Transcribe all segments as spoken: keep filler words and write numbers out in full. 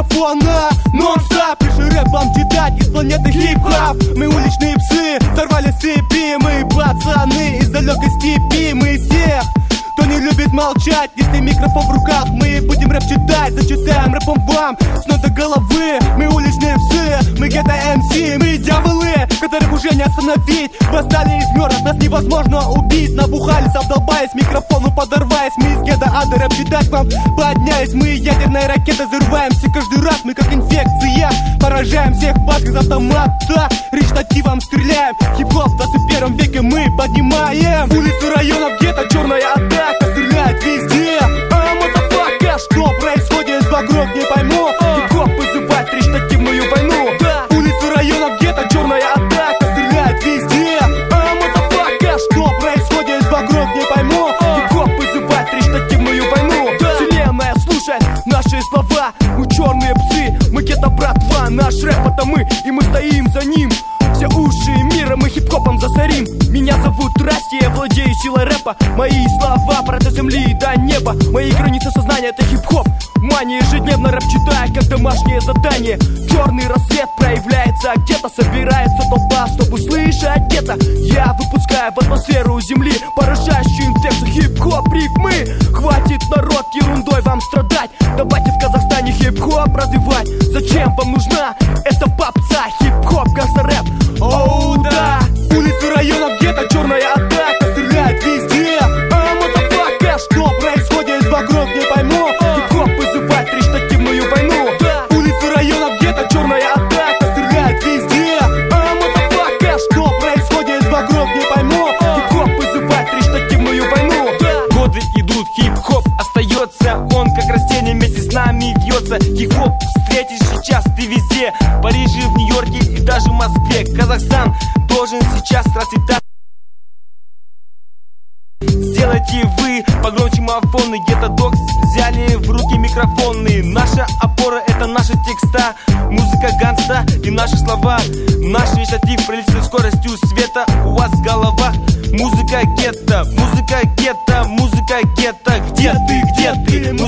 микрофона нон-стоп. Пиши рэп вам читать из планеты хип-хоп. Мы уличные псы, сорвали с цепи. Мы пацаны из далекой степи. Мы из тех, кто не любит молчать. Если микрофон в руках, мы будем рэп читать. Зачитаем рэпом вам с ног до головы. Мы уличные псы, мы гетто эм си. Мы дьяволы, которых уже не остановить. Восстали из мертвых, нас невозможно убить. Набухались, обдолбаясь, микрофону подорваясь. Мы из гетто ада рэп читать вам поднялись. Мы ядерная ракета, взрываемся каждый раз. Мы как инфекция, поражаем всех вас из автомата. Речитативом стреляем, хип-хоп в двадцать первом веке мы поднимаем. Улицы районов гетто, черная атака, стреляет везде. А, мотофака, что происходит вокруг, не пойму. Хип-хоп вызывает речитативную войну. Улицы районов гетто, черная атака, стреляет везде. А, мотофака, что происходит вокруг, не пойму. Хип-хоп вызывает речитативную войну. Вселенная слушает наши слова. Мы черные псы, мы гетто братва. Наш рэп это мы, и мы стоим за ним. Все уши мира мы хип-хопом засорим. Меня зовут Расти, я владею силой рэпа. Мои слова про до земли до неба. Мои границы сознания это хип-хоп. Мания ежедневно рэп читаю, как домашнее задание. Черный рассвет проявляется где-то. Собирается толпа, чтобы услышать где-то. Я выпускаю в атмосферу земли поражающую инфекцию хип-хоп рифмы. Хватит, народ, ерундой вам страдать. Давайте в Казахстане хип-хоп развивать. Зачем вам нужна эта попса? Хип-хоп, гангста-рэп, оу да. Улицы районов гетто, черная атака, стреляет везде. А, мотофака, что происходит вокруг, не пойму. Хип-хоп вызывает речитативную войну. Улицы районов гетто, черная атака, стреляет везде. А, мотофака, что происходит вокруг, не пойму. Хип-хоп вызывает речитативную войну. Годы идут, хип-хоп остается. Он как растение вместе с нами вьется. Хип-хоп встретишь сейчас ты везде. В Париже, в Нью-Йорке и даже в Москве. Казахстан должен сейчас расцветать. Сделайте вы погромче мафоны. Гетто Догс взяли в руки микрофоны. Наша опора это наши текста. Музыка гангста и наши слова. Наш инициатив пролетит скоростью света. У вас в головах музыка гетто. Музыка гетто, музыка гетто. Где ты, где ты? Муз...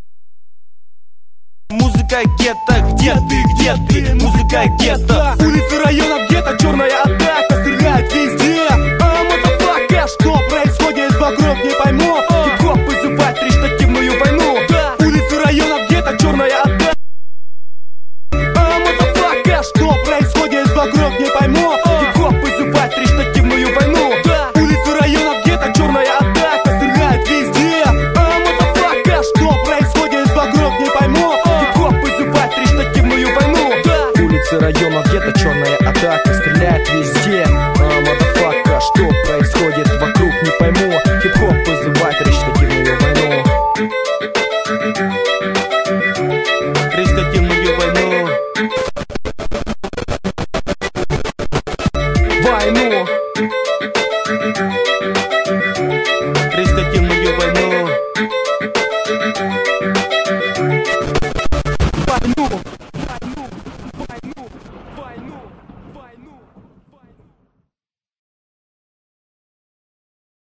Музыка гетто, где ты, где ты? Музыка гетто. Улицы районов гетто, черная атака, стреляет везде. А, мотофака, что происходит вокруг, не пойму. Хип-хоп вызывает речитативную войну. Улицы районов гетто, черная атака. А, мотофака, что происходит вокруг, не пойму. Хип-хоп вызывает речитативную войну. Улицы районов гетто, черная атака, стреляет везде. А, мотофака, что происходит вокруг, не пойму. Хип-хоп вызывает речитативную войну. Улицы районов гетто, черная атака, стреляет везде. А, мотофака, что происходит вокруг, не пойму. Хип-хоп вызывает речитативную войну. Речитативную войну. Войну. Речитативную войну.